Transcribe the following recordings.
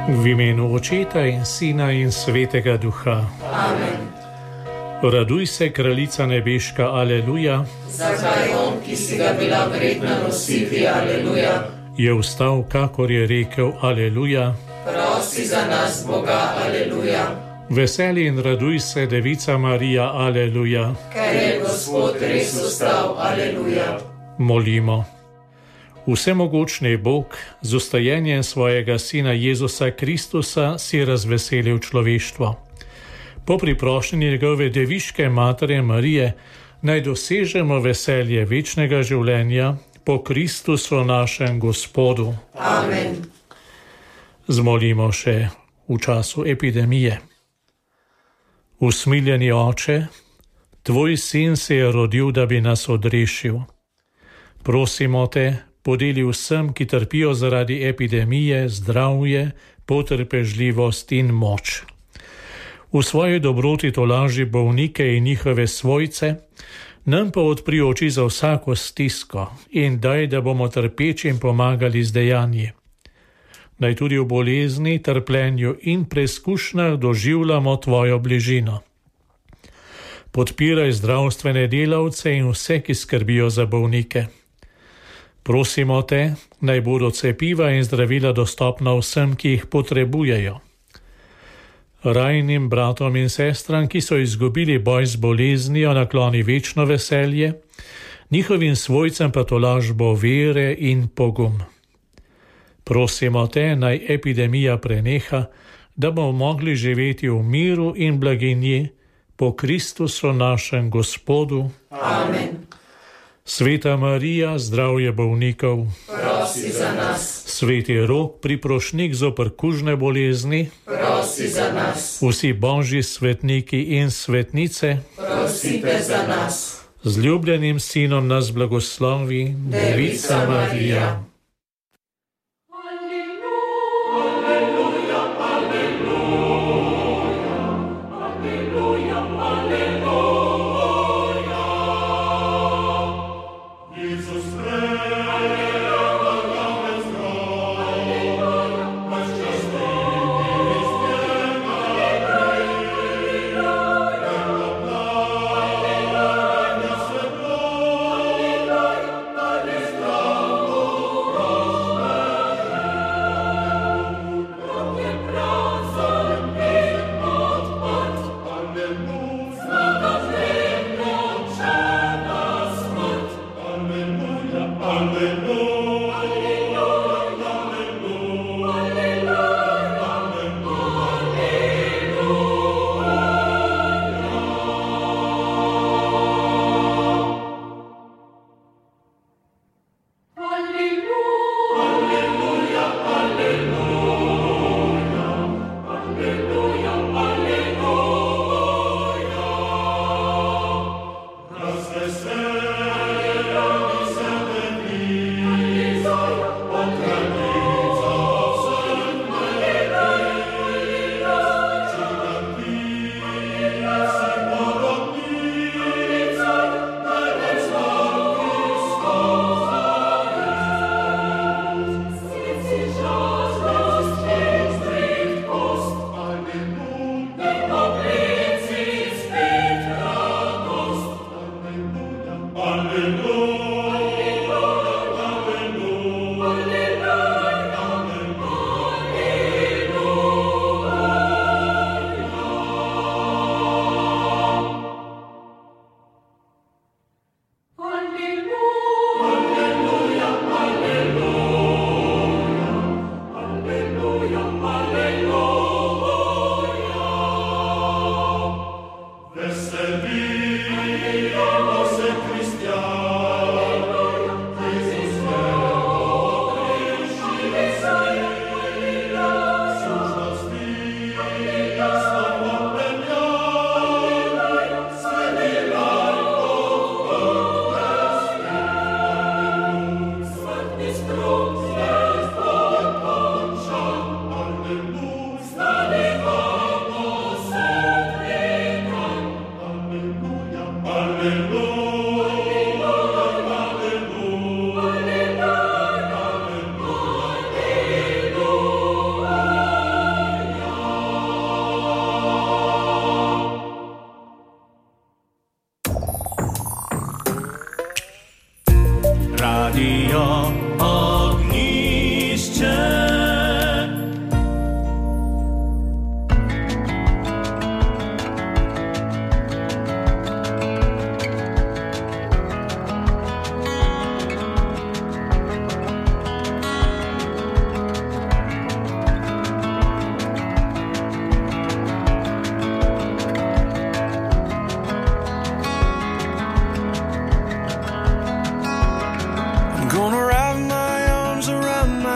V imenu Očeta in Sina in Svetega Duha. Amen. Raduj se, kraljica nebeška, aleluja. Zakaj on, ki si ga bila vredna nositi, aleluja, Je vstal, kakor je rekel, aleluja. prosi za nas, Boga, aleluja, Veseli in raduj se, Devica Marija, aleluja. ker je Gospod res vstal, aleluja. Molimo. Vsemogočni Bog, z ustajenjem svojega Sina Jezusa Kristusa si razveselil človeštvo. Po priprošnji njegove deviške matere Marije naj dosežemo veselje večnega življenja po Kristusu našem Gospodu. Amen. Zmolimo še v času epidemije. Usmiljeni Oče, Tvoj Sin se je rodil, da bi nas odrešil. Prosimo Te, podeli vsem, ki trpijo zaradi epidemije, zdravje, potrpežljivost in moč. V svoji dobroti tolaži bolnike in njihove svojce, nam pa odpri oči za vsako stisko in daj, da bomo trpečim pomagali z dejanji. Naj tudi v bolezni, trpljenju in preizkušnjah doživljamo Tvojo bližino. Podpiraj zdravstvene delavce in vse, ki skrbijo za bolnike. Prosimo Te, naj bodo cepiva in zdravila dostopna vsem, ki jih potrebujejo. Rajnim bratom in sestram, ki so izgubili boj z boleznijo, nakloni večno veselje, njihovim svojcem pa tolažbo vere in pogum. Prosimo Te, naj epidemija preneha, da bomo mogli živeti v miru in blaginji po Kristusu našem Gospodu. Amen. Sveta Marija, zdravje bolnikov. Prosi za nas. Sveti Rok, priprošnik zoper kužne bolezni. Prosi za nas. Vsi božji svetniki in svetnice. Prosite za nas. Z ljubljenim Sinom nas blagoslovi Devica Marija.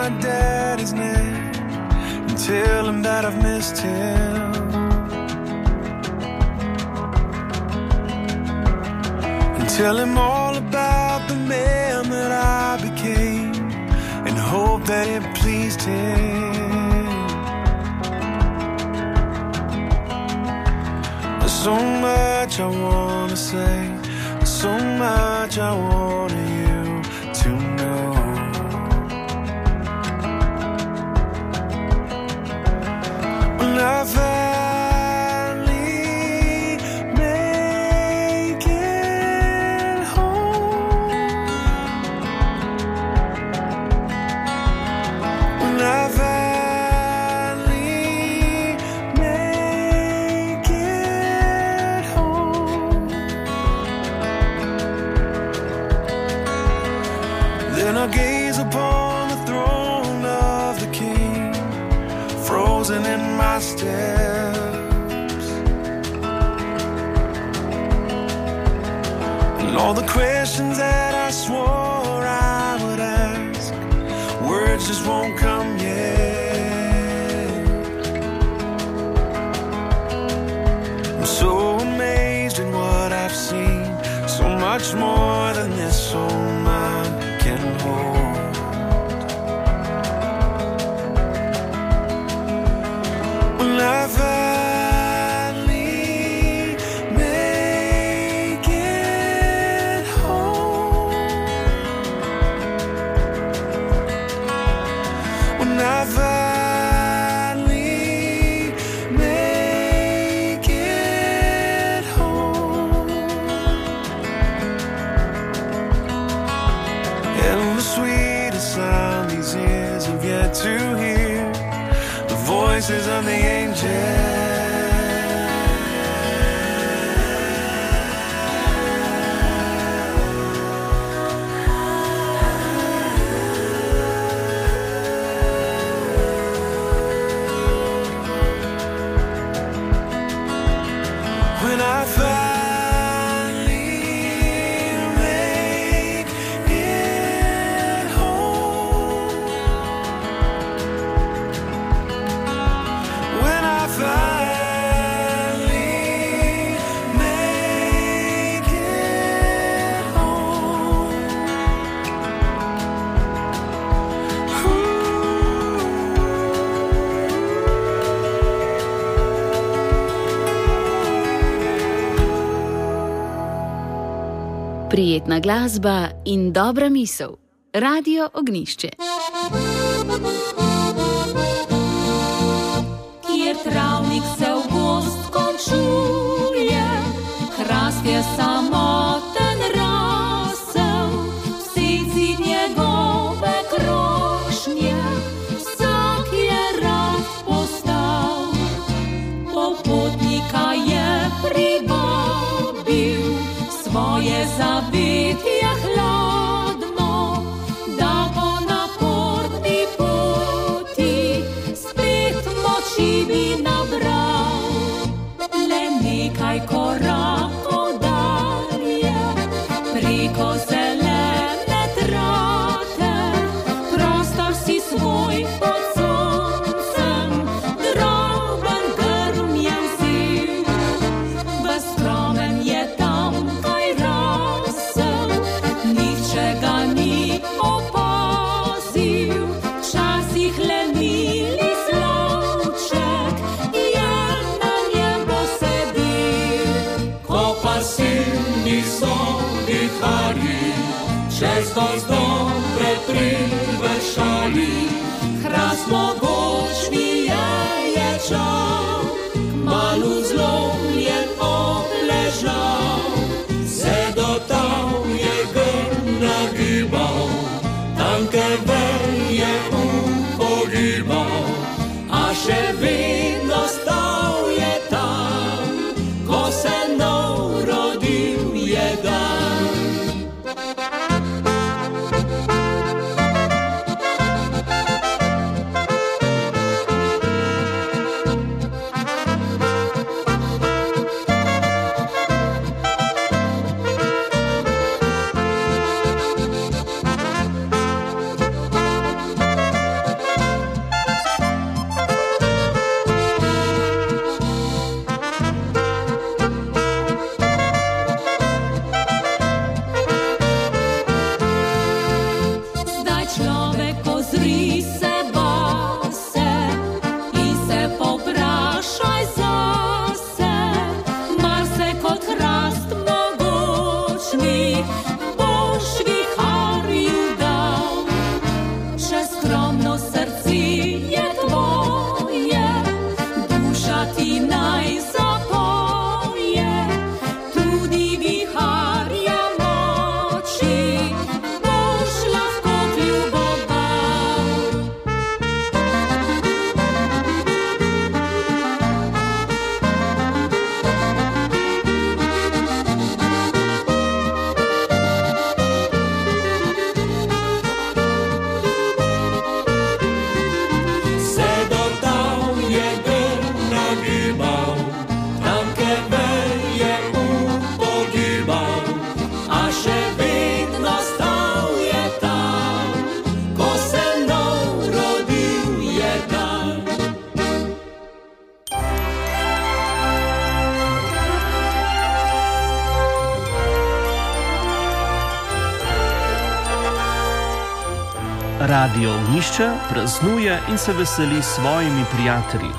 my daddy's name and tell him that I've missed him. And tell him all about the man that I became and hope that it pleased him. There's so much I want to say, there's so much I want you to know. When I finally make it home, when I finally make it home, then I'll gaze upon the throne of the King, frozen in my steps, and all the questions that I swore I would ask, words just won't come yet. I'm so amazed in what I've seen, so much more than this soul mind can hold. When I finally make it home, when I finally make it home, and the sweetest sound these ears have yet to hear, the voices of the angels. When I finally make it home, when I finally make it home, Prijetna glasba in dobra misel. Radio Ognjišče. Kjer travnik se v gozd končuje, hrast je samoten rasel, v senci njegove krošnje, vsak je rad postal. Popotnika je privabil, svoje zavetje hladno, da bo na portni poti spet moči bi nabral. Le nekaj korakov dalje, preko zelene trate, prostor si svoj pod soncem, droben grm je vzel. V stromem je tam kaj rasel, nihče ga ni opazil, včasih le mili slavček je na njem sedel. Ko pa silni so viharji čez gozdove privršali, hrast mogočni je čal, kmalu zlomljen obležal, se do tal je grm nagibal, tanke veje upogibal, a še vedno stal je tam, ko se nov rodil je dan. Radio Ognjišče praznuje in se veseli s svojimi prijatelji.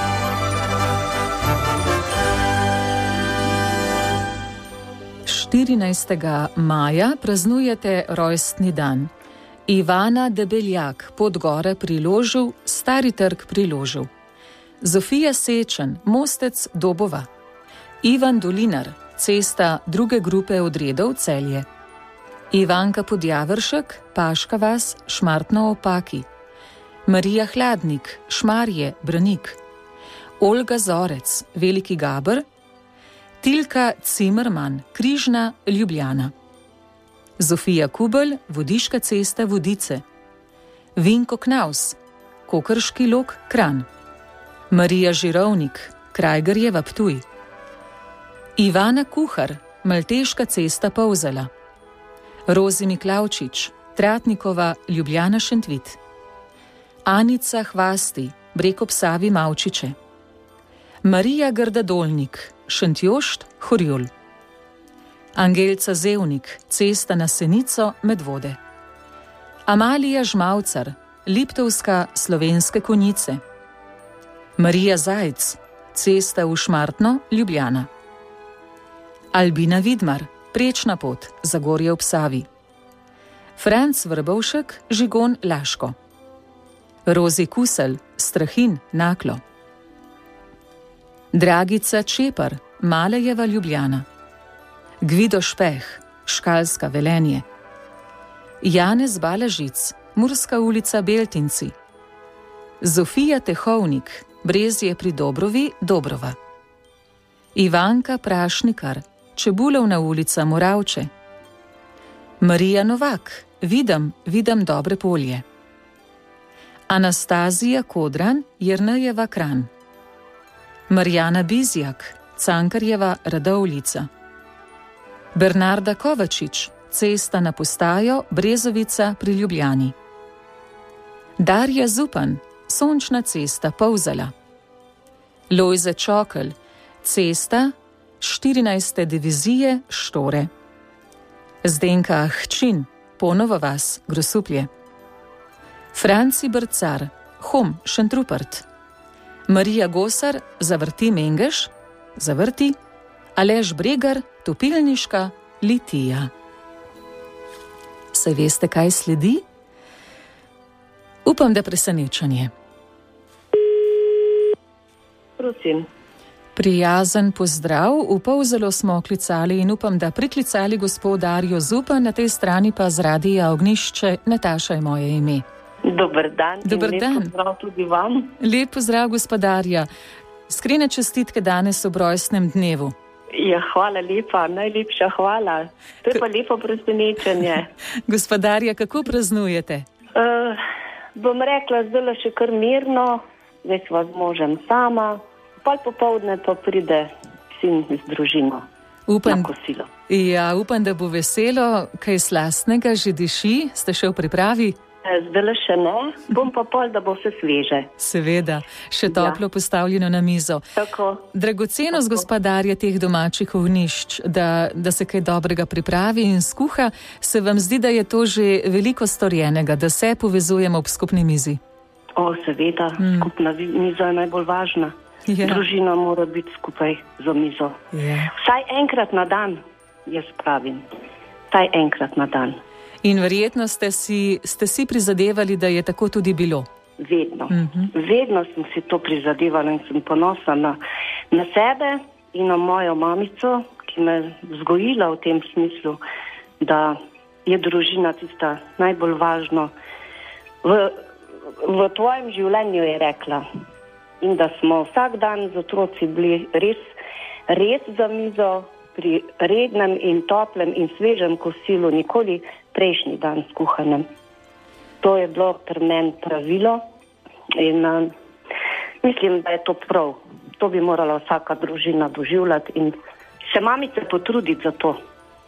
Maja praznujete rojstni dan. Ivana Debeljak, Podgore pri Ložu, Stari trg pri Ložu. Zofija Sečen, Mostec Dobova. Ivan Dolinar, Cesta druge grupe odredov Celje. Ivanka Podjavršek, Paška vas, Šmartno Opaki. Marija Hladnik, Šmarje, Branik. Olga Zorec, Veliki Gaber. Tilka Cimerman, Križna, Ljubljana. Zofija Kubel, Vodiška cesta, Vodice. Vinko Knaus, Kokrški lok, Kranj. Marija Žirovnik, Krajgerjeva, Ptuj. Ivana Kuhar, Malteška cesta, Polzela. Rozi Miklavčič, Tratnikova, Ljubljana, Šentvit. Anica Hvasti, Breg ob Savi, Mavčiče. Marija Grdadolnik, Šentjošt, Horjul. Angelca Zevnik, Cesta na Senico, Medvode. Amalija Žmavcar, Liptovska, Slovenske Konjice. Marija Zajc, Cesta v Šmartno, Ljubljana. Albina Vidmar, Prečna pot, Zagorje ob Savi. Franc Vrbovšek, Žigon, Laško. Rozi Kusel, Strahin, Naklo. Dragica Čepar, Malejeva, Ljubljana. Gvido Špeh, Škalska, Velenje. Janez Balažic, Murska ulica, Beltinci. Zofija Tehovnik, Brezje pri Dobrovi, Dobrova. Ivanka Prašnikar, Čebulovna ulica, Moravče. Marija Novak, Vidam Dobre Polje. Anastazija Kodran, Jernejeva, Kranj. Marjana Bizjak, Cankarjeva, Radovljica. Bernarda Kovačič, Cesta na postajo, Brezovica pri Ljubljani. Darja Zupan, Sončna cesta, Polzela. Lojze Čokelj, Cesta 14. divizije, Štore. Zdenka Ahčin, Ponova vas, Grosuplje. Franci Brcar, Hom, Šentrupert. Marija Gosar, Zavrti Mengeš, Zavrti. Aleš Bregar, Topilniška, Litija. Se veste, kaj sledi? Upam, da presenečenje. Prosim. Prijazen pozdrav, v Polzelo smo klicali in upam, da priklicali gospod Darjo Zupan, na tej strani pa z Radia Ognjišče, Nataša je moje ime. Dober dan. Dober dan. Lep pozdrav tudi vam. Lep pozdrav, gospodarja. Iskrene čestitke danes ob rojstnem dnevu. Ja, hvala lepa, najlepša hvala. To je pa lepo presenečenje. Gospodarja, kako praznujete? Bom rekla, zdaj še kar mirno, zdaj sva z možem sama, pol popoldne pa pride sin z družino na kosilo. Ja, upam, da bo veselo, kaj slastnega že diši, ste še v pripravi? Zdaj še ne, bom pa pol, da bo vse sveže. Seveda, še toplo postavljeno na mizo. Tako. Dragocenost gospodarja teh domačih ognjišč, da se kaj dobrega pripravi in skuha, se vam zdi, da je to že veliko storjenega, da se povezujemo ob skupni mizi? Seveda, skupna miza je najbolj važna. Ja. Družina mora biti skupaj za mizo. Ja. Vsaj enkrat na dan, jaz pravim. Vsaj enkrat na dan. In verjetno ste si prizadevali, da je tako tudi bilo? Vedno. Vedno sem si to prizadevala in sem ponosna na sebe in na mojo mamico, ki me vzgojila v tem smislu, da je družina tista najbolj važno. V tvojem življenju je rekla. In da smo vsak dan z otroci bili res za mizo, pri rednem in toplem in svežem kosilu, nikoli prejšnji dan skuhanem. To je bilo pri meni pravilo in mislim, da je to prav. To bi morala vsaka družina doživljati in se mamice potruditi za to.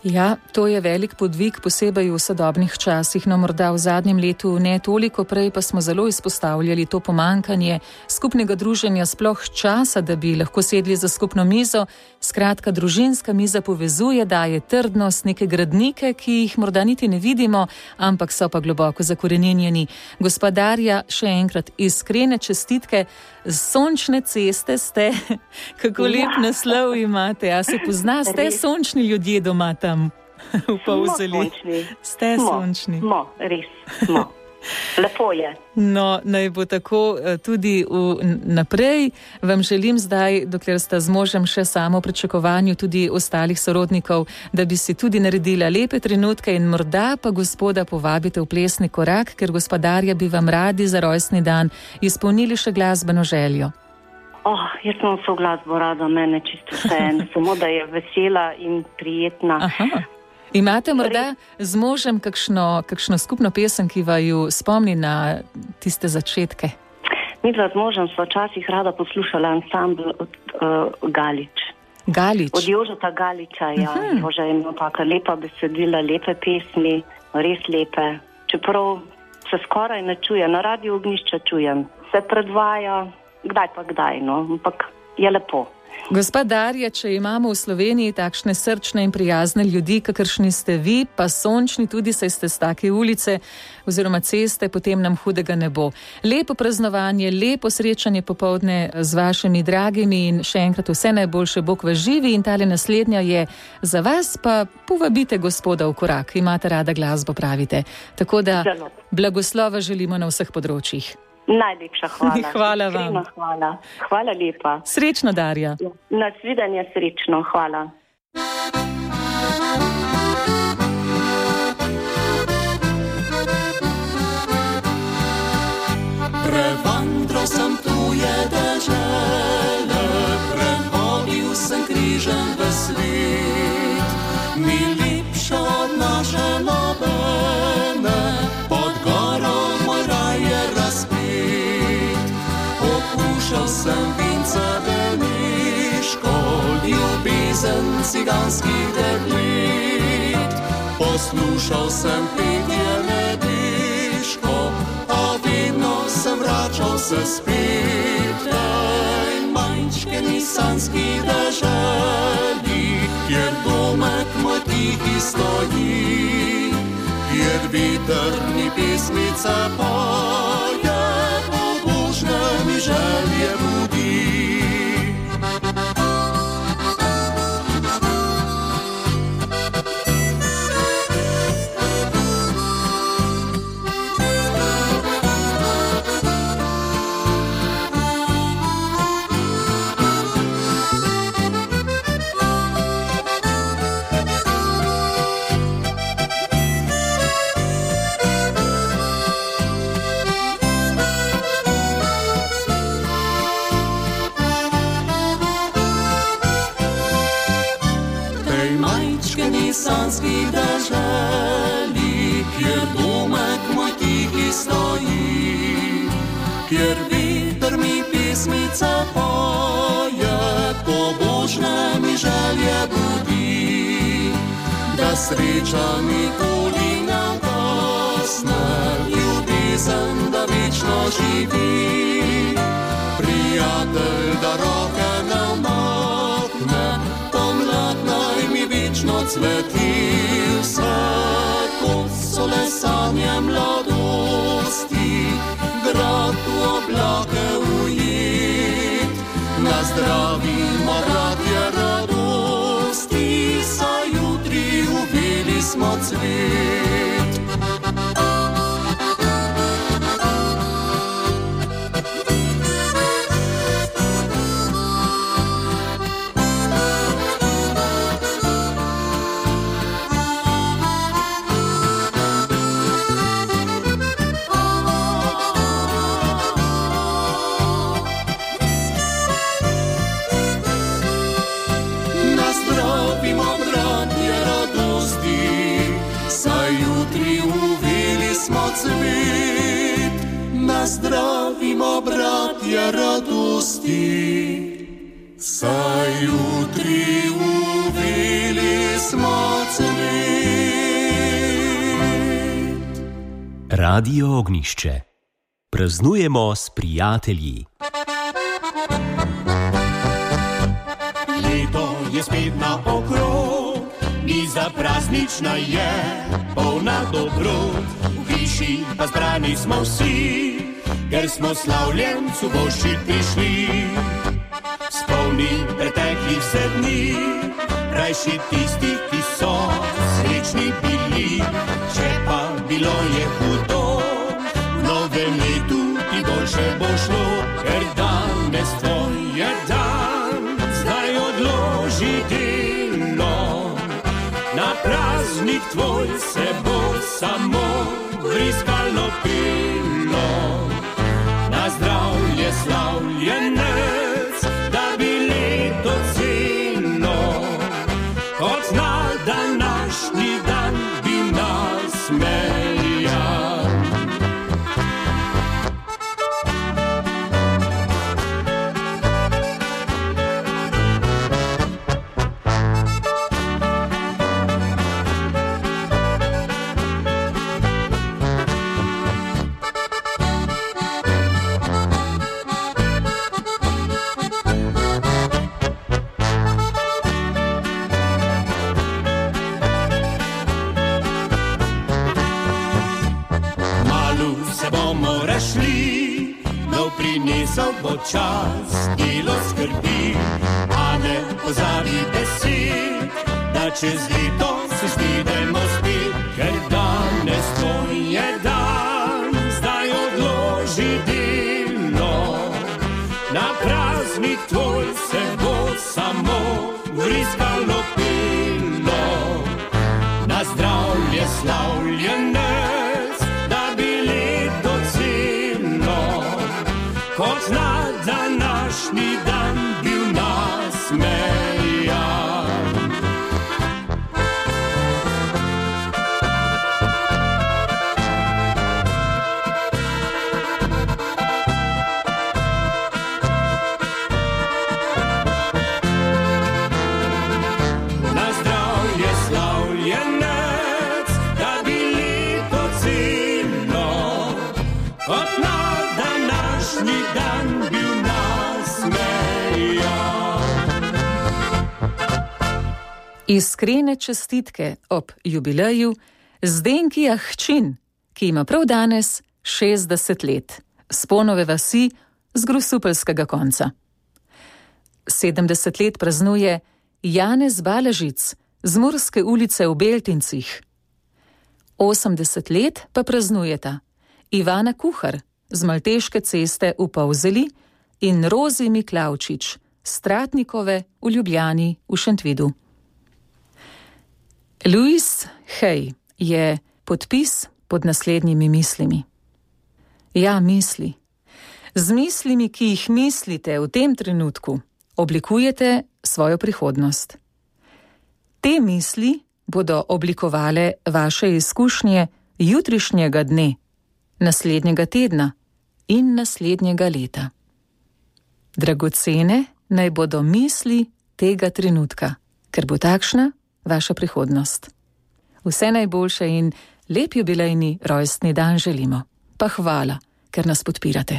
Ja, to je velik podvig, posebej v sodobnih časih, no morda v zadnjem letu ne toliko, prej pa smo zelo izpostavljali to pomankanje skupnega druženja, sploh časa, da bi lahko sedli za skupno mizo. Skratka, družinska miza povezuje, daje trdnost, neke gradnike, ki jih morda niti ne vidimo, ampak so pa globoko zakorenjeni. Gospa Darja, še enkrat iskrene čestitke, sončne ceste ste, kako lep naslov imate, a se pozna, ste sončni ljudje doma tam v Polzeli. Ste sončni. Smo, res smo. Lepo je. No, naj bo tako tudi naprej. Vam želim zdaj, dokler sta z možem še samo v pričakovanju tudi ostalih sorodnikov, da bi si tudi naredila lepe trenutke in morda pa gospoda povabite v plesni korak, ker gospodarja bi vam radi za rojstni dan izpolnili še glasbeno željo. Jaz sem vso glasbo rada, mene čisto vseeno, samo da je vesela in prijetna. Aha. Imate morda z možem kakšno skupno pesem, ki vaju spomni na tiste začetke? Midva z možem sva včasih rada poslušala ansambl od Galič. Galič? Od Jožeta Galiča, ja. Bože, ima taka lepa besedila, lepe pesmi, res lepe. Čeprav se skoraj ne čuje, na Radio Ognjišče čujem. Se predvaja, kdaj pa kdaj, no, ampak je lepo. Gospa Darja, če imamo v Sloveniji takšne srčne in prijazne ljudi, kakršni ste vi, pa sončni tudi, saj ste s take ulice oziroma ceste, potem nam hudega ne bo. Lepo praznovanje, lepo srečanje popoldne z vašimi dragimi in še enkrat vse najboljše, Bog vas živi. In tale naslednja je za vas, pa povabite gospoda v korak. Imate rada glasbo, pravite. Tako da blagoslova želimo na vseh področjih. Najlepša hvala. Hvala vam. Hvala. Hvala lepa. Srečno, Darja. Nasvidenje, srečno. Hvala. Prevandral sem tuje dežele, prehodil sem križem v svet. Mi lepša od naše nobene, pod goro moj raj je razpet. Okušal sem vince beneško, ljubezen ciganskih deklet. Poslušal sem petje nebeško, a vedno sem vračal se spet. Tej manjčkeni sanski deželi, kjer domek moj tihi stoji, kjer vetrni pesmice poje, pobožne mi želje budi. Sanskih deželi, kjer domek moj tihi stoji, kjer veter mi pesmice poje, pobožne mi želje budi. Da sreča nikoli ne ugasne, ljubezen da večno živi. Prijatelj, da roke ne umakne, pomlad naj mi večno cveti. Vse to so le sanje mladosti, grad v oblake ujet. Nazdravimo, bratje, radosti, saj jutri uvili smo cvet. Nazdravimo, bratje, radosti, saj jutri uvili smo cvet. Radio Ognjišče. Praznujemo s prijatelji. Leto je spet na okrog, miza praznična je, polna dobrot. V hiši pa zbrani smo vsi, ker smo slavljencu voščit prišli. Spomni preteklih vse dni, rajši tistih, ki so srečni bili. Če pa bilo je hudo, v novem letu ti boljše bo šlo, ker danes tvoj je dan, zdaj odloži delo. Na praznik tvoj se bo samo vriskalo pilo. Na zdravje slavljenec, da bi leto celo, kot na današnji dan bi nas smejal. Prinesel bo čas, delo skrbi, a ne pozabi besed, da čez leto se svidemo spet, ker danes tvoj je dan, zdaj odloži delo. Na praznik tvoj se bo samo vriskalo pilo. Na zdravje slavljenec, da bi leto celo, kot na današnji dan bil nasmejan. Na zdravje slavljenec, da bi leto celo, kot na današnji dan bil nasmejan. Iskrene čestitke ob jubileju Zdenki Ahčin, ki ima prav danes 60 let, s Ponove vasi z Grosupeljskega konca. 70 let praznuje Janez Balažic z Murske ulice v Beltincih. 80 let pa praznujeta Ivana Kuhar z Malteške ceste v Polzeli in Rozi Miklavčič z Tratnikove v Ljubljani v Šentvidu. Louis Hay je podpis pod naslednjimi mislimi. Ja, misli. Z mislimi, ki jih mislite v tem trenutku, oblikujete svojo prihodnost. Te misli bodo oblikovale vaše izkušnje jutrišnjega dne, naslednjega tedna in naslednjega leta. Dragocene naj bodo misli tega trenutka, ker bo takšna vaša prihodnost. Vse najboljše in lep jubilejni rojstni dan želimo. Pa hvala, ker nas podpirate.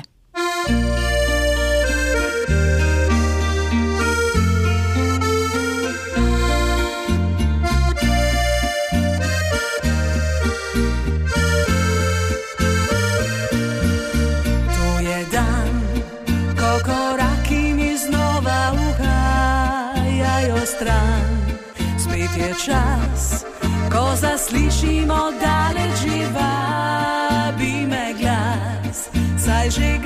Spet je čas, ko zaslišimo daleč že vabi me glas. Saj že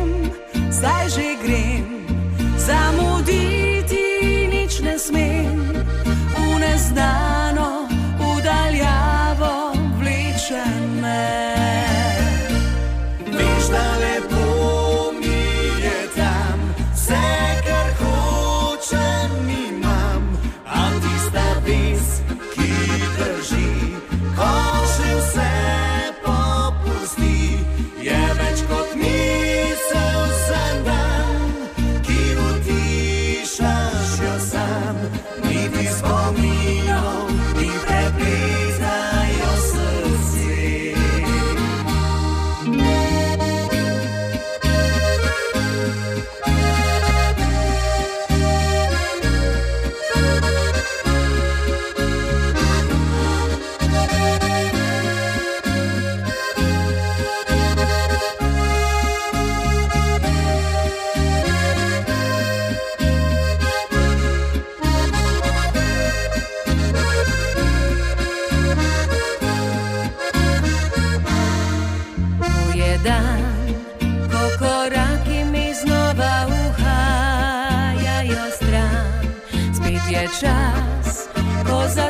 grem, zamuditi nič ne smem. V neznano, v daljavo vleče me. Veš, da lepo mi je tam, vse kar hočem imam, a tista vez, ki drži, ko že vse popusti, je več kot misel za dan.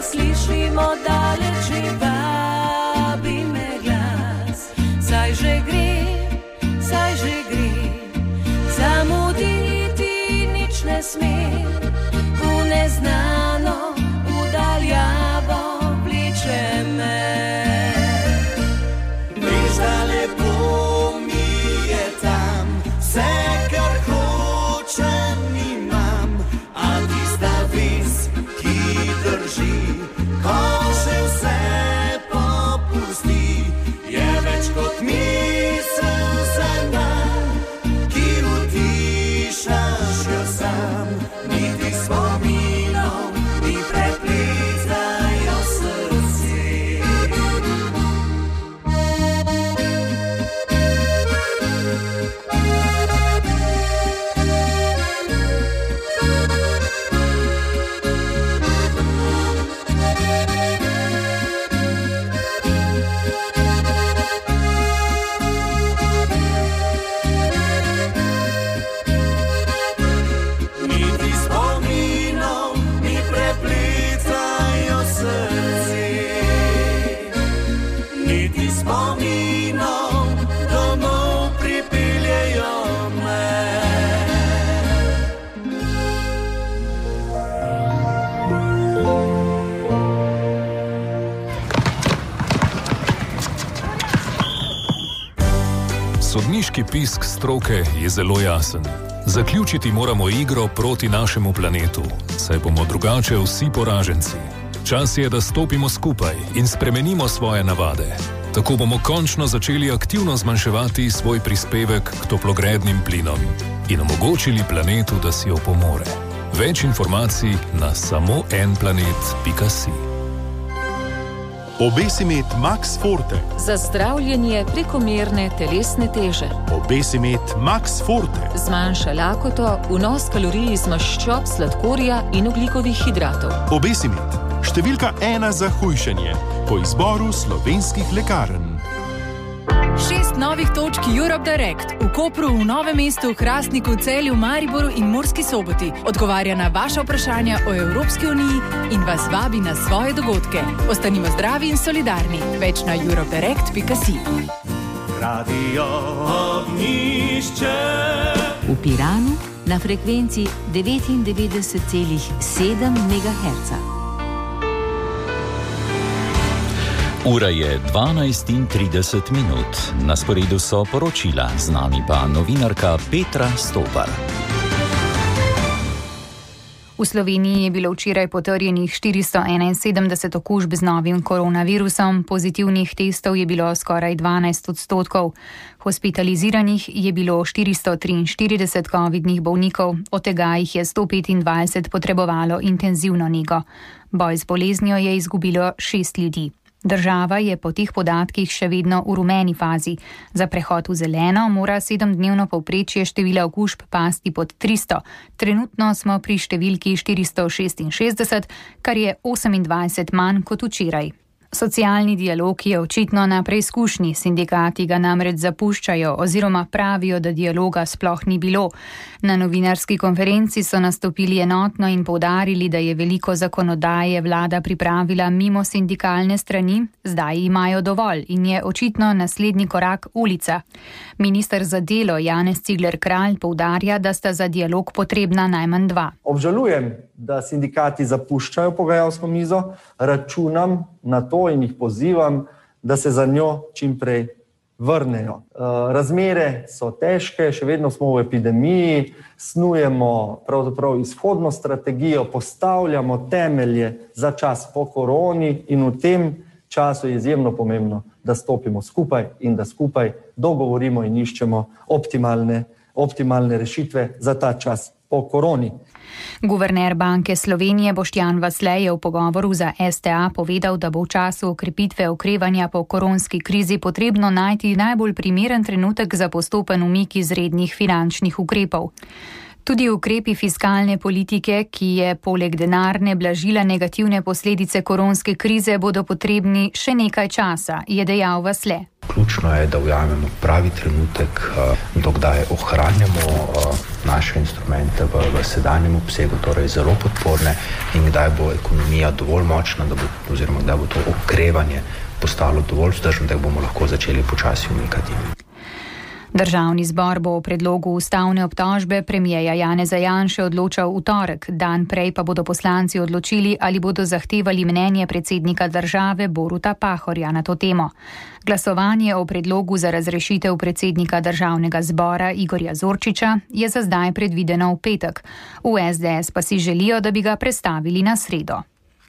ga slišimo daleč že vabi me glas. Saj že gre, zamuditi nič ne sme, v neznano, v daljavo vleče me. Veš, da lepo mi je tam, vse kar hočem imam, a tista ves, ki drži, ko še vse popusti, je več kot misel za dan, ki utišaš jo sam, niti spominom, ni prepletajo srce. Niti spominom, ni prepletajo srce. Niti spominom, domov pripeljejo me. Sodniški pisk stroke je zelo jasen. Zaključiti moramo igro proti našemu planetu, saj bomo drugače vsi poraženci. Čas je, da stopimo skupaj in spremenimo svoje navade. Tako bomo končno začeli aktivno zmanjševati svoj prispevek k toplogrednim plinom in omogočili planetu, da si opomore. Več informacij na samoenplanet.si. Obesimet Max Forte. Za zdravljenje prekomerne telesne teže. Obesimet Max Forte. Zmanjša lakoto, vnos kalorij iz maščob, sladkorja in ogljikovih hidratov. Obesimet. Številka 1 za hujšanje. Po izboru slovenskih lekarn. 6 novih točk Europe Direct v Kopru, v Novem mestu, Hrastniku, Celju, Mariboru in Murski Soboti odgovarja na vaša vprašanja o Evropski uniji in vas vabi na svoje dogodke. Ostanimo zdravi in solidarni. Več na europedirect.si. Radio Ognjišče. V Piranu na frekvenci 99,7 MHz. Ura je 12:30. Na sporedu so poročila, z nami pa novinarka Petra Stopar. V Sloveniji je bilo včeraj potrjenih 471 okužb z novim koronavirusom, pozitivnih testov je bilo skoraj 12%. Hospitaliziranih je bilo 443 covidnih bolnikov, od tega jih je 125 potrebovalo intenzivno nego. Boj z boleznijo je izgubilo 6 ljudi. Država je po teh podatkih še vedno v rumeni fazi. Za prehod v zeleno mora 7-dnevno povprečje števila okužb pasti pod 300. Trenutno smo pri številki 466, kar je 28 manj kot včeraj. Socialni dialog je očitno na preizkušnji, sindikati ga namreč zapuščajo oziroma pravijo, da dialoga sploh ni bilo. Na novinarski konferenci so nastopili enotno in poudarili, da je veliko zakonodaje vlada pripravila mimo sindikalne strani, zdaj imajo dovolj in je očitno naslednji korak ulica. Minister za delo Janez Cigler Kralj poudarja, da sta za dialog potrebna najmanj 2. Obžalujem, da sindikati zapuščajo pogajalsko mizo, računam na to in jih pozivam, da se za njo čim prej vrnejo. Razmere so težke, še vedno smo v epidemiji, snujemo pravzaprav izhodno strategijo, postavljamo temelje za čas po koroni in v tem času je izjemno pomembno, da stopimo skupaj in da skupaj dogovorimo in iščemo optimalne rešitve za ta čas po koroni. Guverner Banke Slovenije Boštjan Vasle je v pogovoru za STA povedal, da bo v času okrepitve okrevanja po koronski krizi potrebno najti najbolj primeren trenutek za postopen umik izrednih finančnih ukrepov. Tudi ukrepi fiskalne politike, ki je poleg denarne blažila negativne posledice koronske krize, bodo potrebni še nekaj časa, je dejal Vasle. Ključno je, da ujamemo pravi trenutek, dokdaj ohranjamo naše instrumente v sedanjem obsegu, torej zelo podporne, in kdaj bo ekonomija dovolj močna, oziroma kdaj bo to okrevanje postalo dovolj vzdržno, da bomo lahko začeli počasi umikati. Državni zbor bo o predlogu ustavne obtožbe premierja Janeza Janše odločal v torek, dan prej pa bodo poslanci odločili, ali bodo zahtevali mnenje predsednika države Boruta Pahorja na to temo. Glasovanje o predlogu za razrešitev predsednika državnega zbora Igorja Zorčiča je za zdaj predvideno v petek. V SDS pa si želijo, da bi ga prestavili na sredo.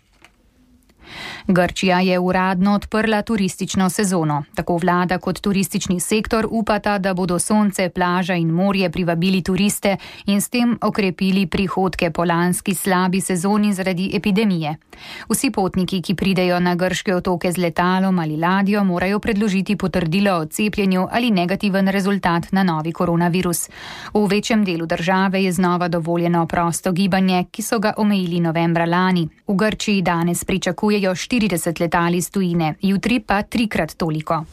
Grčija je uradno odprla turistično sezono. Tako vlada kot turistični sektor upata, da bodo sonce, plaža in morje privabili turiste in s tem okrepili prihodke po lanski slabi sezoni zaradi epidemije. Vsi potniki, ki pridejo na grške otoke z letalom ali ladjo, morajo predložiti potrdilo o cepljenju ali negativen rezultat na novi koronavirus. V večjem delu države je znova dovoljeno prosto gibanje, ki so ga omejili novembra lani. V Grčiji danes pričakujejo 40 letal iz tujine, jutri pa 3-krat toliko.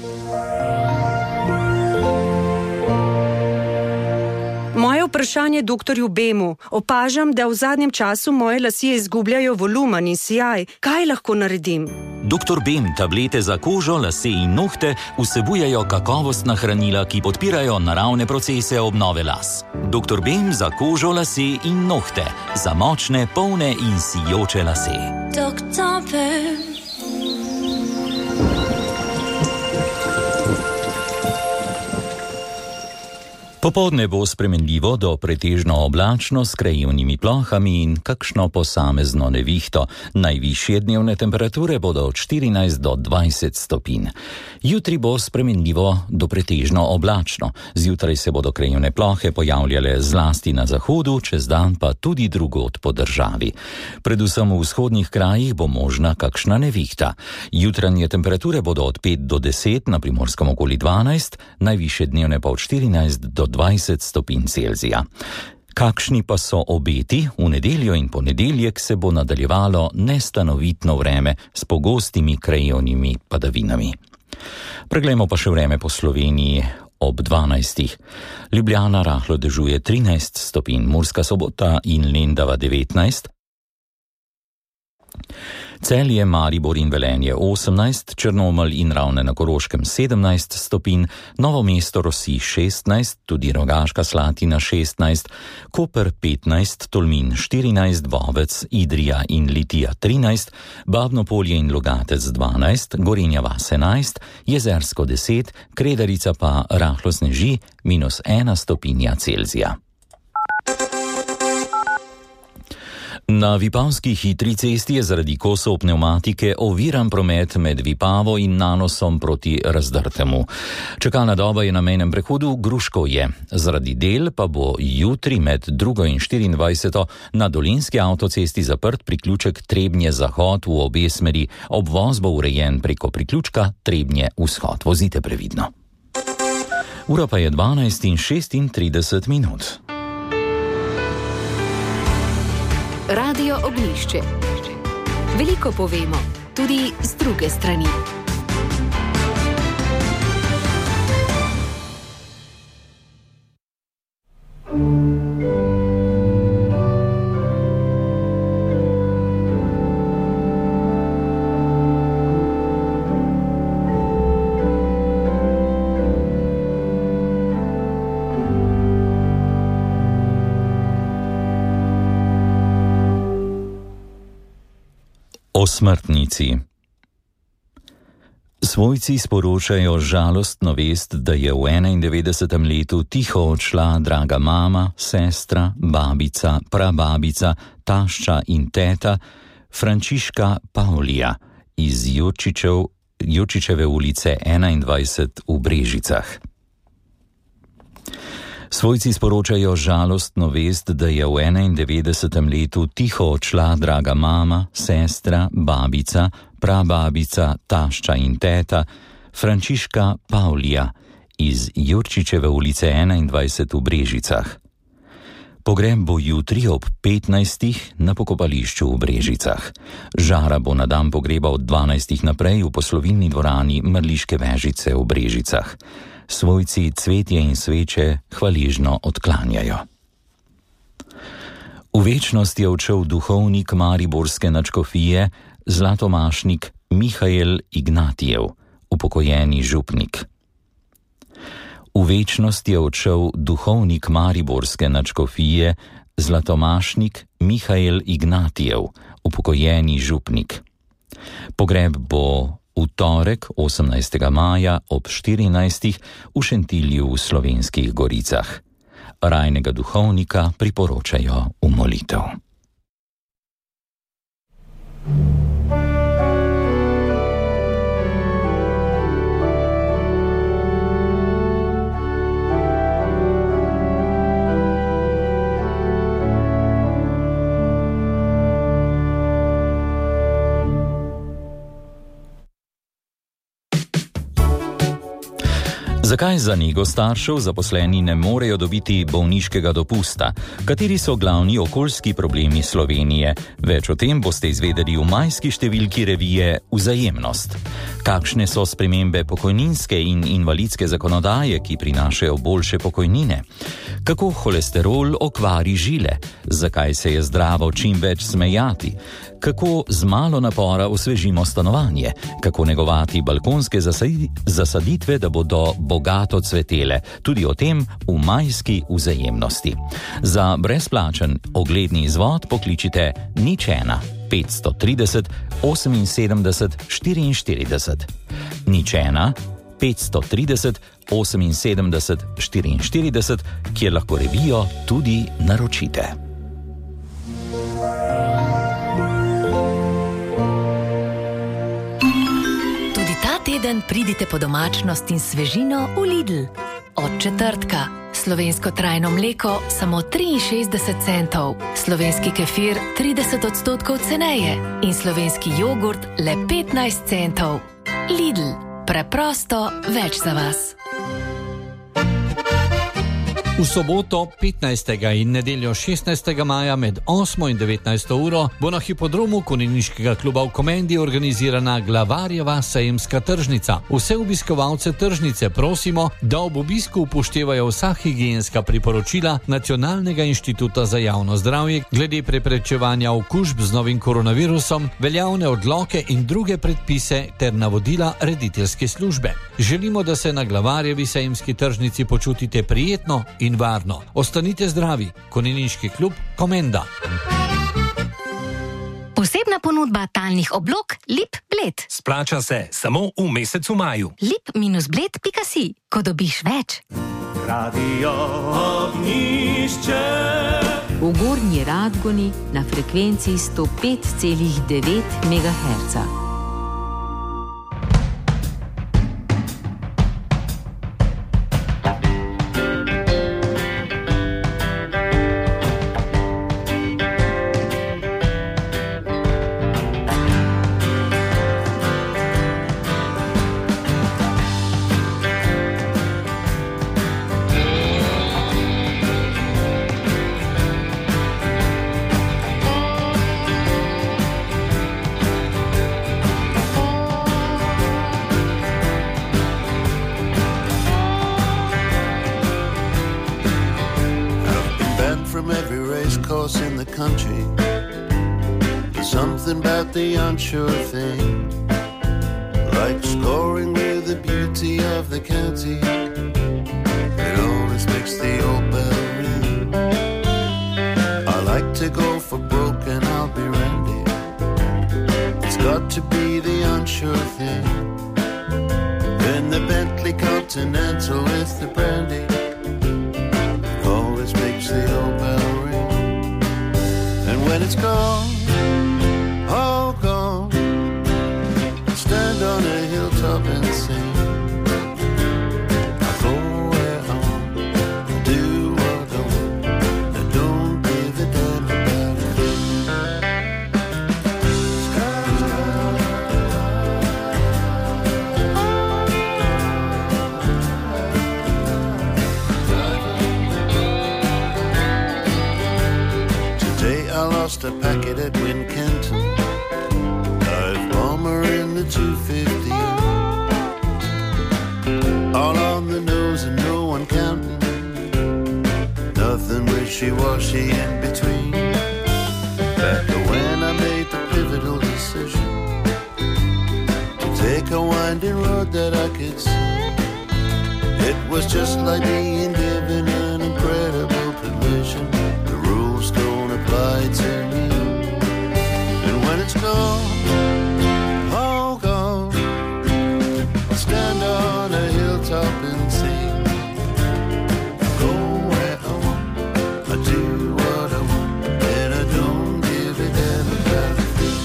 Moje vprašanje doktorju Bemu. Opažam, da v zadnjem času moje lasje izgubljajo volumen in sijaj. Kaj lahko naredim? Dr. Bem tablete za kožo, lase in nohte vsebujejo kakovostna hranila, ki podpirajo naravne procese obnove las. Dr. Bem za kožo, lase in nohte. Za močne, polne in sijoče lase. Dr. Bem. Popoldne bo spremenljivo do pretežno oblačno s krajevnimi plohami in kakšno posamezno nevihto. Najvišje dnevne temperature bodo od 14 do 20 stopinj. Jutri bo spremenljivo do pretežno oblačno. Zjutraj se bodo krajevne plohe pojavljale zlasti na zahodu, čez dan pa tudi drugod po državi. Predvsem v vzhodnih krajih bo možna kakšna nevihta. Jutranje temperature bodo od 5 do 10, na Primorskem okoli 12, najvišje dnevne pa od 14 do 20 stopinj Celzija. Kakšni pa so obeti? V nedeljo in ponedeljek se bo nadaljevalo nestanovitno vreme s pogostimi krajevnimi padavinami. Preglejmo pa še vreme po Sloveniji ob 12. Ljubljana rahlo dežuje 13 stopinj, Murska Sobota in Lendava 19. Celje, Maribor in Velenje 18, Črnomelj in Ravne na Koroškem 17 stopinj, Novo mesto Rosi 16, tudi Rogaška Slatina 16, Koper 15, Tolmin 14, Bovec, Idrija in Litija 13, Babno Polje in Logatec 12, Gorenja vas 11, Jezersko 10, Kredarica pa rahlo sneži -1 stopinja Celzija. Na Vipavski hitri cesti je zaradi kosov pnevmatike oviran promet med Vipavo in Nanosom proti Razdrtemu. Čakalna doba je na mejnem prehodu Gruškovje. Zaradi del pa bo jutri med 2. in 24. na Dolenjski avtocesti zaprt priključek Trebnje-Zahod v obe smeri. Obvoz bo urejen preko priključka Trebnje-Vzhod. Vozite previdno. Ura pa je 12:36 minut. Radio Ognjišče. Veliko povemo, tudi z druge strani. O smrtnici. Svojci sporočajo žalostno vest, da je v 91. letu tiho odšla draga mama, sestra, babica, prababica, tašča in teta Frančiška Pavlija iz Jurčičeve ulice 21 v Brežicah. Svojci sporočajo žalostno vest, da je v 91. letu tiho odšla draga mama, sestra, babica, prababica, tašča in teta Frančiška Pavlija iz Jurčičeve ulice 21 v Brežicah. Pogreb bo jutri ob 15. na pokopališču v Brežicah. Žara bo na dan pogreba od 12. naprej v poslovilni dvorani Mrliške Vežice v Brežicah. Svojci cvetje in sveče hvaležno odklanjajo. V večnost je odšel duhovnik mariborske nadškofije, zlatomašnik Mihael Ignatijev, upokojeni župnik. V večnost je odšel duhovnik mariborske nadškofije, zlatomašnik Mihael Ignatijev, upokojeni župnik. Pogreb bo v torek 18. maja ob 14. v Šentilju v Slovenskih Goricah. Rajnega duhovnika priporočajo v molitev. Zakaj za nego staršev zaposleni ne morejo dobiti bolniškega dopusta? Kateri so glavni okoljski problemi Slovenije? Več o tem boste izvedeli v majski številki revije Vzajemnost. Kakšne so spremembe pokojninske in invalidske zakonodaje, ki prinašajo boljše pokojnine? Kako holesterol okvari žile? Zakaj se je zdravo čim več smejati? Kako z malo napora osvežimo stanovanje? Kako negovati balkonske zasaditve, da bodo bogato cvetele? Tudi o tem v majski Vzajemnosti. Za brezplačen ogledni izvod pokličite 01 530 78 44. 01 530 78 44, kjer lahko revijo tudi naročite. Teden pridite po domačnost in svežino v Lidl. Od četrtka slovensko trajno mleko samo 63 centov, slovenski kefir 30% ceneje in slovenski jogurt le 15 centov. Lidl, preprosto več za vas. V soboto 15. in nedeljo 16. maja med 8. in 19. uro bo na hipodromu Konjeniškega kluba v Komendi organizirana Glavarjeva sejemska tržnica. Vse obiskovalce tržnice prosimo, da ob obisku upoštevajo vsa higienska priporočila Nacionalnega inštituta za javno zdravje glede preprečevanja okužb z novim koronavirusom, veljavne odloke in druge predpise ter navodila rediteljske službe. Želimo, da se na Glavarjevi sejemski tržnici počutite prijetno in varno. Ostanite zdravi. Konjeniški klub Komenda. Posebna ponudba talnih oblog Lip Bled. Splača se samo v mesecu maju. lip-bled.si, ko dobiš več. Radio Ognišče. V Gornji Radgoni na frekvenci 105,9 MHz. The unsure thing, like scoring with the beauty of the county, it always makes the old bell ring. I like to go for broke and I'll be Randy. It's got to be the unsure thing. In the Bentley Continental with the brandy, it always makes the old bell ring. And when it's gone, all gone, stand on a hilltop and sing. I go where I want, do what I want, and don't give a damn about a thing. lost a packet at Wincanton. Dive bomber in the 250. All on the nose and no one counting. Nothing wishy-washy in between. Back to when I made the pivotal decision to take a winding road that I could see. It was just like being given an incredible permission. The rules don't apply to me. And when it's gone, all gone, I'll stand on a hilltop and sing. Go where I want, I do what I want, and I don't give a damn about a thing.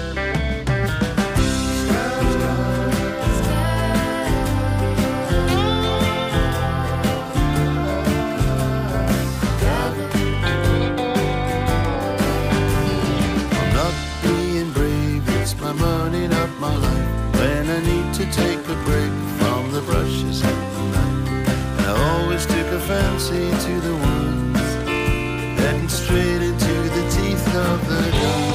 I'm not being brave, it's my money, not my life. When I need to take a break from the brushes of the night, and I always took a fancy to the ones heading straight into the teeth of the dawn.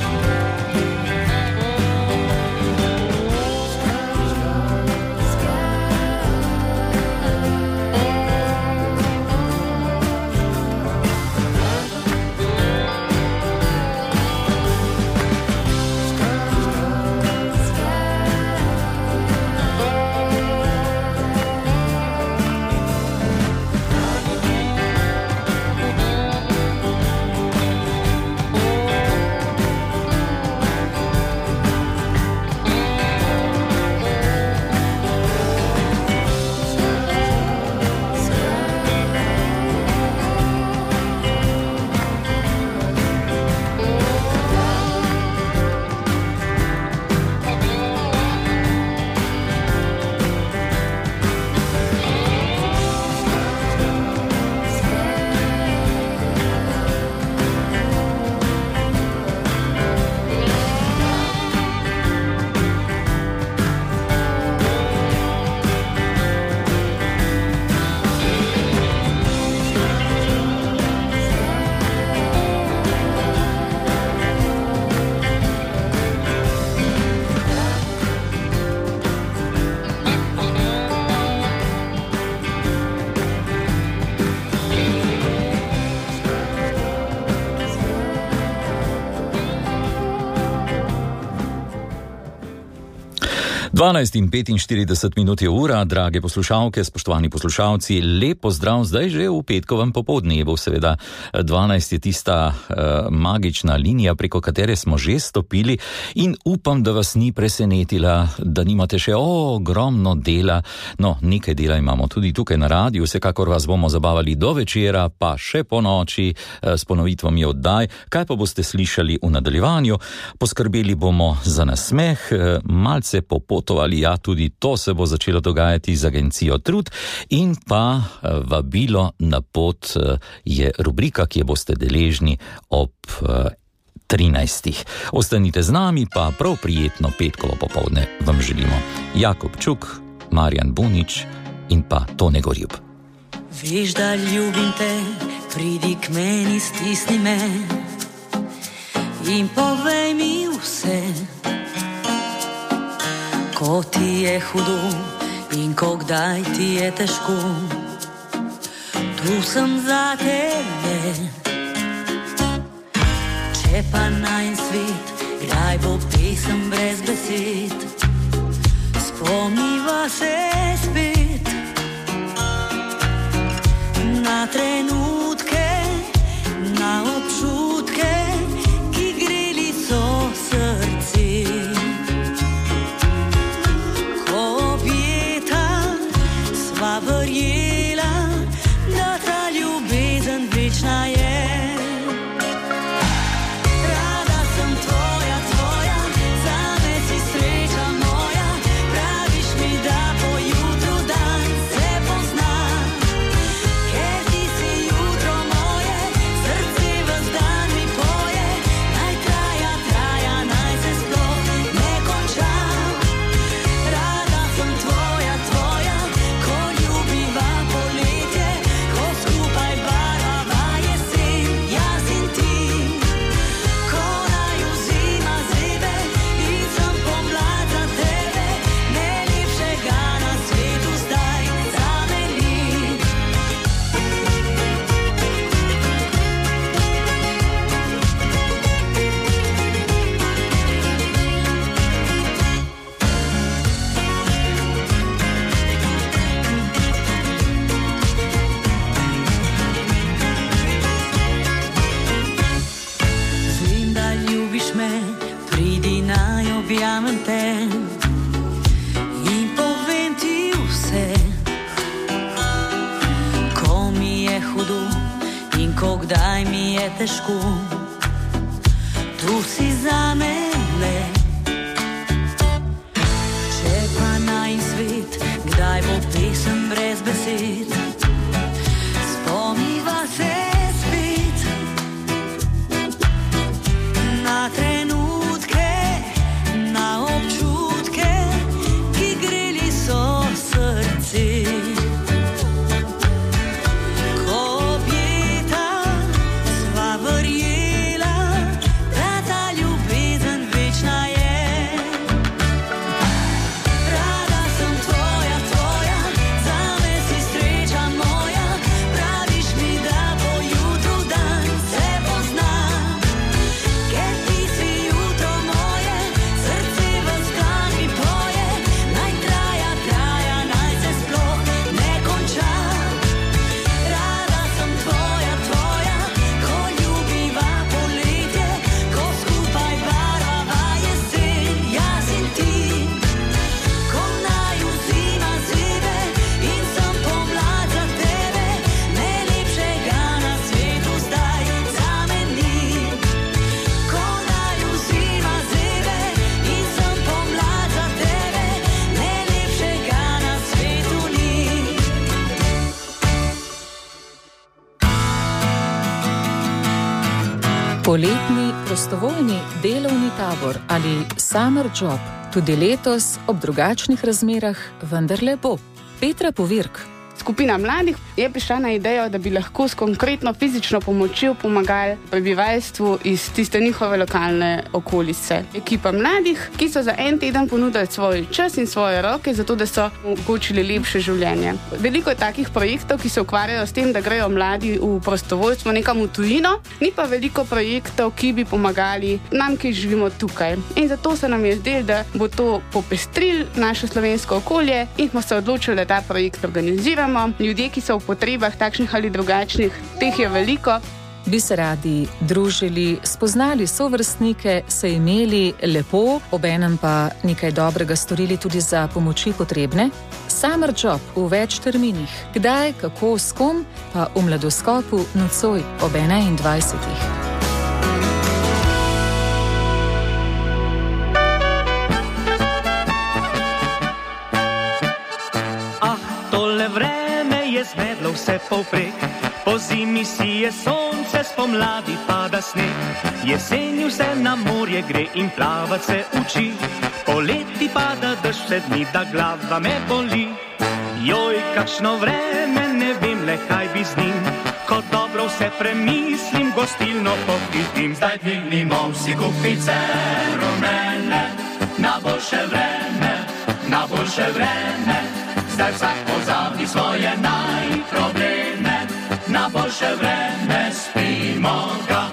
Dvanajst in 45 minut je ura, drage poslušalke, spoštovani poslušalci, lep pozdrav zdaj že v petkovem popoldnevu, seveda 12 je tista magična linija, preko katere smo že stopili in upam, da vas ni presenetila, da nimate še ogromno dela, no nekaj dela imamo tudi tukaj na radiju, vsekakor vas bomo zabavali do večera, pa še po noči s ponovitvami oddaj, kaj pa boste slišali v nadaljevanju, poskrbeli bomo za nasmeh, malce popotovali, ja, tudi to se bo začelo dogajati z agencijo Trud in pa vabilo na pot je rubrika, ki je boste deležni ob 13. Ostanite z nami, pa prav prijetno petkovo popoldne vam želimo. Jakub Čuk, Marjan Bunič in pa Tone Gorjub. Veš, da ljubim te, pridi k meni, stisni me in povej mi vse. Ko ti je hudo in ko kdaj ti je težko, tu sem za tebe. Če pa najin svet, kdaj bo pesem brez besed, spomniva se spet na trenutke, na občutke, ki greli so srce. Verjela, da ta ljubezen večna je. Rada sem tvoja, tvoja, zame si sreča moja. Praviš mi, da po jutru dan se pozna, ker ti si jutro moje, srce ves dan mi poje. Naj traja, traja, naj se sploh ne konča. Rada sem tvoja, tvoja, poletje, ko skupaj barvava jesen. kdaj mi je težko, tu si zame le. Če pa naj svet, kdaj bo pesem brez besed, spomniva se spet na trenutke, na občutke, ki greli so srce. Poletni prostovoljni delovni tabor ali summer job tudi letos ob drugačnih razmerah vendarle bo. Petra Povirk. Skupina mladih je prišla na idejo, da bi lahko s konkretno fizično pomočjo pomagali prebivalstvu iz tiste njihove lokalne okolice. Ekipa mladih, ki so za en teden ponudili svoj čas in svoje roke, zato da so omogočili lepše življenje. Veliko je takih projektov, ki se ukvarjajo s tem, da grejo mladi v prostovoljstvo nekam v tujino, ni pa veliko projektov, ki bi pomagali nam, ki živimo tukaj. In zato se nam je zdelo, da bo to popestril naše slovensko okolje in smo se odločili, da ta projekt organiziramo. Ljudje, ki so v potrebah takšnih ali drugačnih, teh je veliko. Bi se radi družili, spoznali sovrstnike, se imeli lepo, obenem pa nekaj dobrega storili tudi za pomoči potrebne? Summer job v več terminih. Kdaj, kako, s kom, pa v Mladoskopu nocoj ob 21. Zmedlo vse povprek, po zimi si je sonce, spomladi pada sneg, jeseni vse na morje gre in plavat se uči, poleti pada dež vse dni, da glava me boli. Joj, kakšno vreme, ne vem le kaj bi z njim, ko dobro vse premislim, gostilno pohitim. Zdaj dvignimo vsi kupice rumene, na boljše vreme, na boljše vreme. Zdaj vsak pozabi svoje najprobleme, na boljše vreme spimo ga.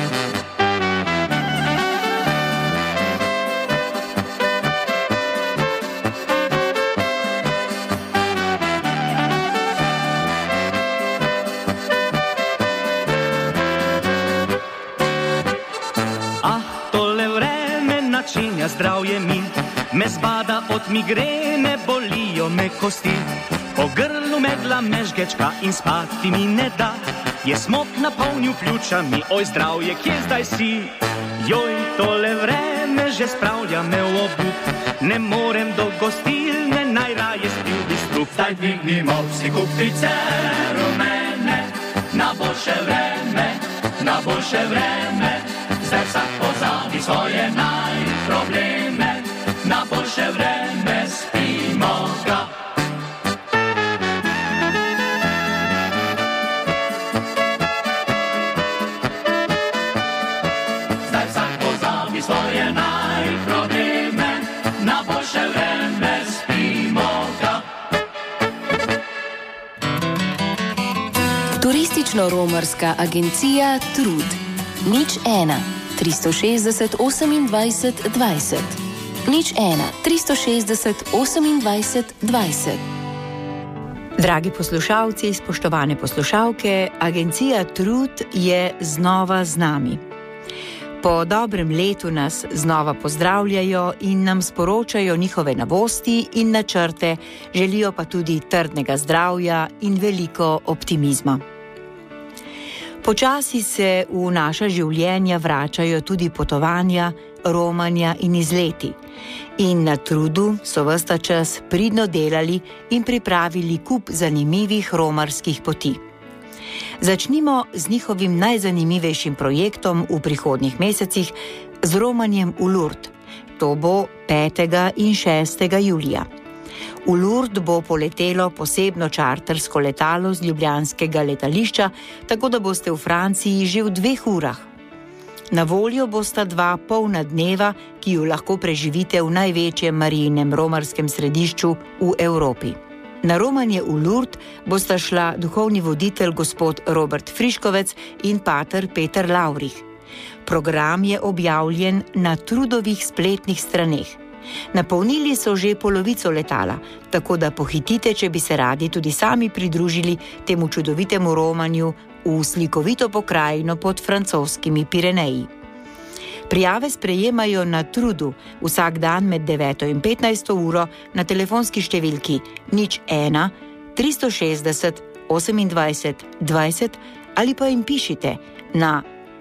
Tole vreme načinja zdravje mi, me zbada od migrene, bolijo me kosti. Po grlu megla mežgečka in spati mi ne da. Je smok napolnil pljučami, oj zdravje, kje zdaj si? Joj, tole vreme že spravlja me v obup. Ne morem do gostilne, najraje spil bi strup. Zdaj dvignimo vsi kupice rumene, na boljše vreme, na boljše vreme. Zdaj vsak pozabi svoje najprobleme, na boljše vreme spimo ga. Zdaj vsak pozabi svoje najprobleme, na boljše vreme spimo ga. Turistično-romarska agencija Trud. 01 360 28 20. 01 360 28 20. Dragi poslušalci, spoštovane poslušalke, agencija Trud je znova z nami. Po dobrem letu nas znova pozdravljajo in nam sporočajo njihove novosti in načrte, želijo pa tudi trdnega zdravja in veliko optimizma. Počasi se v naša življenja vračajo tudi potovanja, romanja in izleti. In na trudu so ves ta čas pridno delali in pripravili kup zanimivih romarskih poti. Začnimo z njihovim najzanimivejšim projektom v prihodnjih mesecih, z romanjem v Lourdes. To bo 5. in 6. julija. V Lourdes bo poletelo posebno čartersko letalo z ljubljanskega letališča, tako da boste v Franciji že v 2 urah. Na voljo bosta 2 polna dneva, ki ju lahko preživite v največjem marijinem romarskem središču v Evropi. Na romanje v Lourdes bosta šla duhovni voditelj gospod Robert Friškovec in pater Peter Lavrih. Program je objavljen na Trudovih spletnih straneh. Napolnili so že polovico letala, tako da pohitite, če bi se radi tudi sami pridružili temu čudovitemu romanju v slikovito pokrajino pod francoskimi Pireneji. Prijave sprejemajo na Trudu vsak dan med 9. in 15. uro na telefonski številki 01 360 28 20 ali pa jim pišite na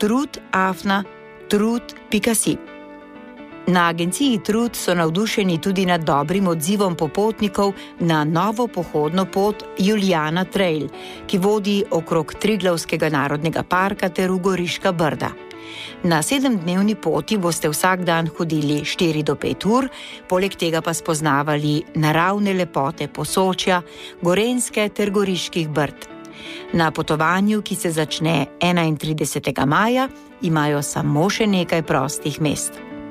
trud@trud.si. Na agenciji Trud so navdušeni tudi nad dobrim odzivom popotnikov na novo pohodno pot Julijana Trail, ki vodi okrog Triglavskega narodnega parka ter v Goriška Brda. Na 7-dnevni poti boste vsak dan hodili 4 do 5 ur, poleg tega pa spoznavali naravne lepote Posočja, Gorenjske ter Goriških Brd. Na potovanju, ki se začne 31. maja, imajo samo še nekaj prostih mest.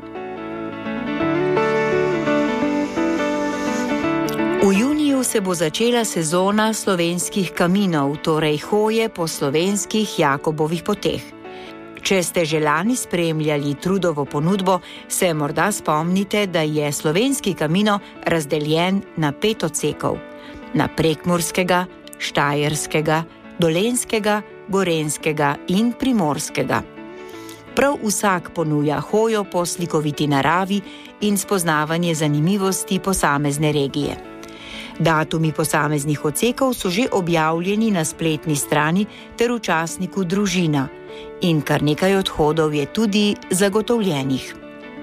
V juniju se bo začela sezona slovenskih kaminov, torej hoje po slovenskih Jakobovih poteh. Če ste že lani spremljali Trudovo ponudbo, se morda spomnite, da je slovenski kamino razdeljen na 5 odsekov: na prekmurskega, štajerskega, dolenjskega, gorenjskega in primorskega. Prav vsak ponuja hojo po slikoviti naravi in spoznavanje zanimivosti posamezne regije. Datumi posameznih odsekov so že objavljeni na spletni strani ter v časniku Družina in kar nekaj odhodov je tudi zagotovljenih.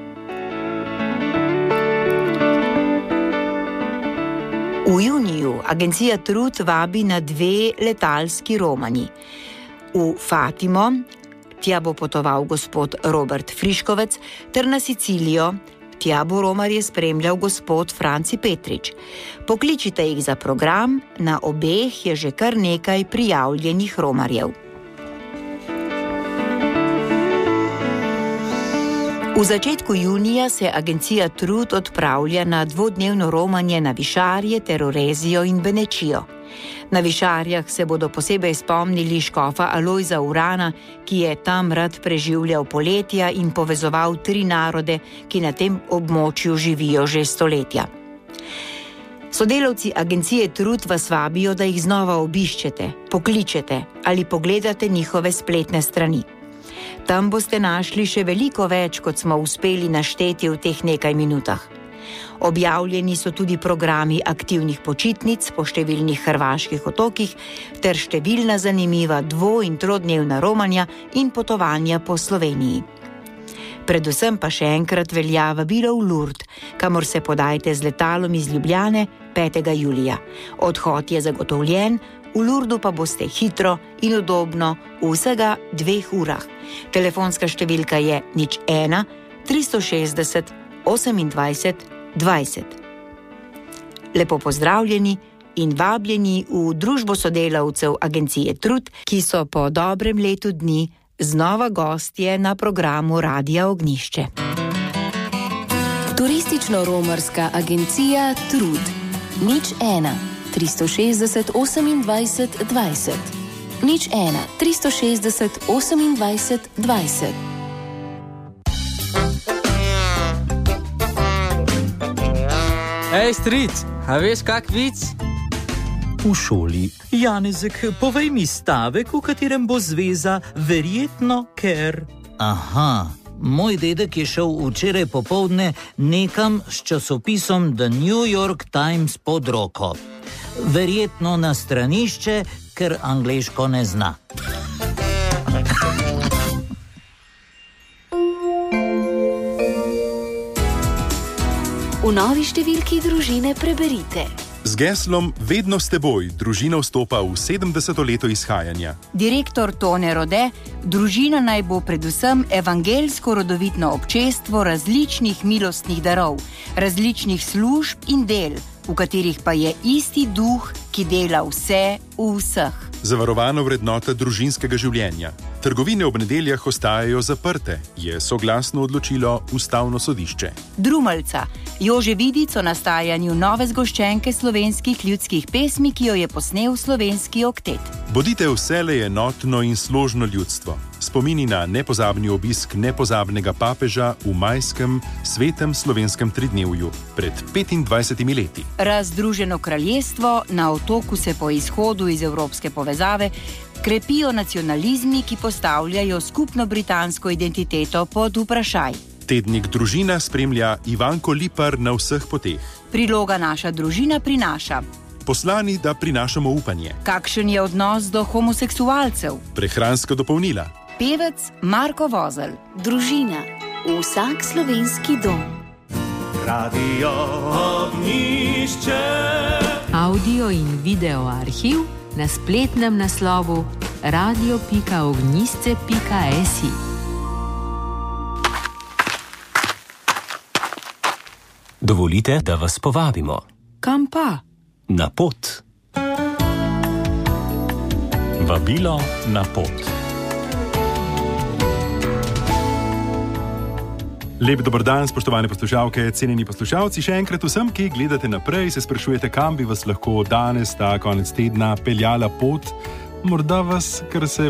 V juniju agencija Trud vabi na 2 letalski romanji. V Fatimo, tja bo potoval gospod Robert Friškovec, ter na Sicilijo, tja bo romarje spremljal gospod Franci Petrič. Pokličite jih za program, na obeh je že kar nekaj prijavljenih romarjev. V začetku junija se agencija Trud odpravlja na 2-dnevno romanje na Višarje, Terorezijo in Benečijo. Na Višarjah se bodo posebej spomnili škofa Alojza Urana, ki je tam rad preživljal poletja in povezoval 3 narode, ki na tem območju živijo že stoletja. Sodelavci agencije Trud vas vabijo, da jih znova obiščete, pokličete ali pogledate njihove spletne strani. Tam boste našli še veliko več, kot smo uspeli našteti v teh nekaj minutah. Objavljeni so tudi programi aktivnih počitnic po številnih hrvaških otokih ter številna zanimiva 2- in 3-dnevna romanja in potovanja po Sloveniji. Predvsem pa še enkrat velja vabilo v Lourdes, kamor se podajte z letalom iz Ljubljane 5. julija. Odhod je zagotovljen, v Lourdesu pa boste hitro in udobno v vsega 2 urah. Telefonska številka je 01 360 28 20. Lepo pozdravljeni in vabljeni v družbo sodelavcev agencije Trud, ki so po dobrem letu dni znova gostje na programu Radia Ognjišče. Turistično-romarska agencija Trud 01 360 28 20. 01 360 28 20. Ej, stric, a veš kak vic? V šoli. Janezek, povej mi stavek, v katerem bo zveza verjetno, ker... Aha, moj dedek je šel včeraj popoldne nekam s časopisom The New York Times pod roko. Verjetno na stranišče, ker angleško ne zna. V novi številki družine preberite. Z geslom Vedno s teboj družina vstopa v 70. leto izhajanja. Direktor Tone Rode, družina naj bo predvsem evangelsko rodovitno občestvo različnih milostnih darov, različnih služb in del, v katerih pa je isti duh, ki dela vse v vseh. Zavarovana vrednota družinskega življenja. Trgovine ob nedeljah ostajajo zaprte, je soglasno odločilo Ustavno sodišče. Drumeljca. Jože Vidic o nastajanju nove zgoščenke slovenskih ljudskih pesmi, ki jo je posnel Slovenski oktet. Bodite vselej enotno in složno ljudstvo. Spomini na nepozabni obisk nepozabnega papeža v majskem svetem slovenskem tridnevju pred 25 leti. Razdruženo kraljestvo, na otoku se po izhodu iz evropske povezave krepijo nacionalizmi, ki postavljajo skupno britansko identiteto pod vprašaj. Tednik Družina spremlja Ivanko Lipar na vseh poteh. Priloga Naša družina prinaša. Poslani, da prinašamo upanje. Kakšen je odnos do homoseksualcev? Prehranska dopolnila. Pevec Marko Vozelj. Družina. Vsak slovenski dom. Radio Ognjišče. Audio in video arhiv na spletnem naslovu radio.ognjisce.si. Dovolite, da vas povabimo. Kam pa? Na pot. Vabilo na pot. Lep dober dan, spoštovane poslušalke, cenjeni poslušalci. Še enkrat vsem, ki gledate naprej, se sprašujete, kam bi vas lahko danes, ta konec tedna, peljala pot. Morda vas, kar se